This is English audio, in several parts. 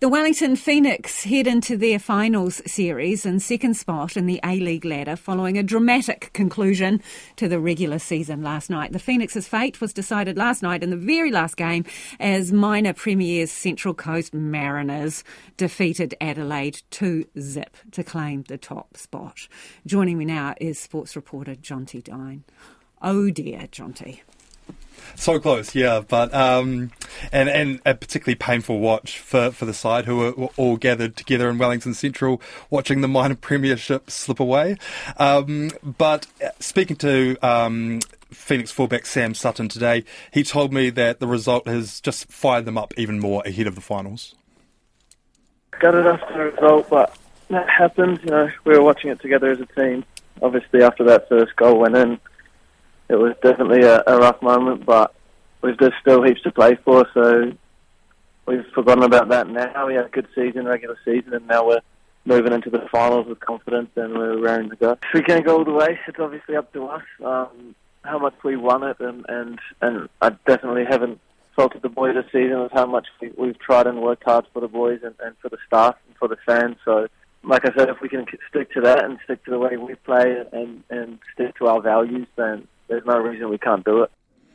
The Wellington Phoenix head into their finals series in second spot in the A-League ladder following a dramatic conclusion to the regular season last night. The Phoenix's fate was decided last night in the very last game as minor premiers Central Coast Mariners defeated Adelaide 2-0 to claim the top spot. Joining me now is sports reporter Jonty Dine. Oh dear, Jonty. So close, yeah, but and a particularly painful watch for the side who were all gathered together in Wellington Central watching the minor premiership slip away. But speaking to Phoenix fullback Sam Sutton today, he told me that the result has just fired them up even more ahead of the finals. Gutted after the result, but that happened. You know, we were watching it together as a team. Obviously, after that first goal went in, it was definitely a rough moment, but there's still heaps to play for, so we've forgotten about that now. We had a good season, regular season, and now we're moving into the finals with confidence and we're raring to go. If we can go all the way, it's obviously up to us. How much we won it, and I definitely haven't faulted the boys this season with how much we've tried and worked hard for the boys and for the staff and for the fans. So, like I said, if we can stick to that and stick to the way we play and stick to our values, then there's no reason we can't do it.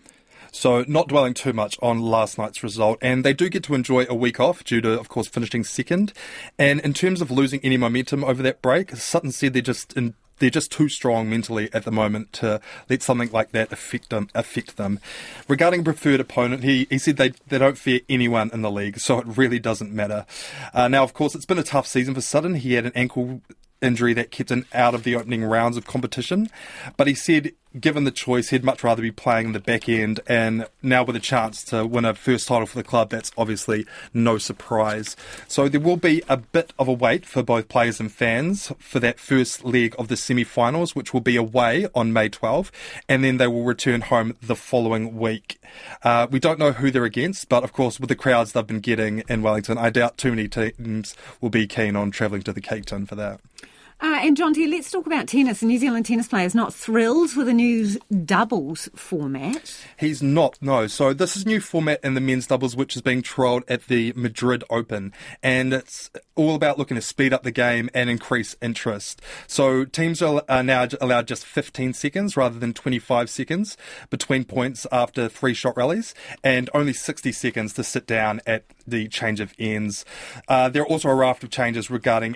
So not dwelling too much on last night's result, and they do get to enjoy a week off due to, of course, finishing second. And in terms of losing any momentum over that break, Sutton said they're just too strong mentally at the moment to let something like that affect them. Regarding preferred opponent, he said they don't fear anyone in the league, so it really doesn't matter. Now, of course, it's been a tough season for Sutton. He had an ankle injury that kept him out of the opening rounds of competition, but he said given the choice he'd much rather be playing in the back end, and now with a chance to win a first title for the club, that's obviously no surprise. So there will be a bit of a wait for both players and fans for that first leg of the semi-finals, which will be away on May 12, and then they will return home the following week. We don't know who they're against, but of course with the crowds they've been getting in Wellington, I doubt too many teams will be keen on travelling to the Cape Town for that. And Jonty, let's talk about tennis. The New Zealand tennis player is not thrilled with the new doubles format. He's not, no. So this is a new format in the men's doubles, which is being trialled at the Madrid Open. And it's all about looking to speed up the game and increase interest. So teams are now allowed just 15 seconds rather than 25 seconds between points after 3 shot rallies, and only 60 seconds to sit down at the change of ends. There are also a raft of changes regarding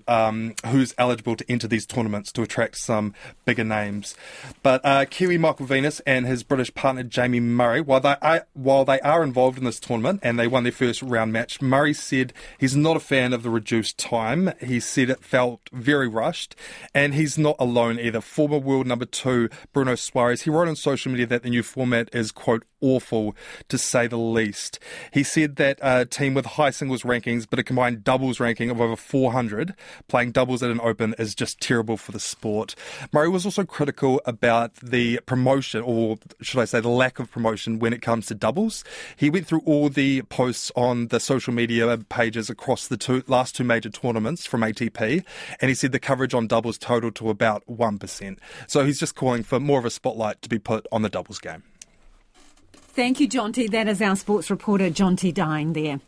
who's eligible to enter these tournaments to attract some bigger names. But Kiwi Michael Venus and his British partner Jamie Murray, while they are involved in this tournament and they won their first round match, Murray said he's not a fan of the reduced time. He said it felt very rushed, and he's not alone either. Former world number 2 Bruno Suarez, he wrote on social media that the new format is, quote, awful to say the least. He said that a team with high singles rankings but a combined doubles ranking of over 400 playing doubles at an Open is just terrible for the sport. Murray was also critical about the promotion, or should I say the lack of promotion, when it comes to doubles. He went through all the posts on the social media pages across the last two major tournaments from ATP, and he said the coverage on doubles totaled to about 1%. So he's just calling for more of a spotlight to be put on the doubles game. Thank you, Jonty. That is our sports reporter, Jonty Dine there.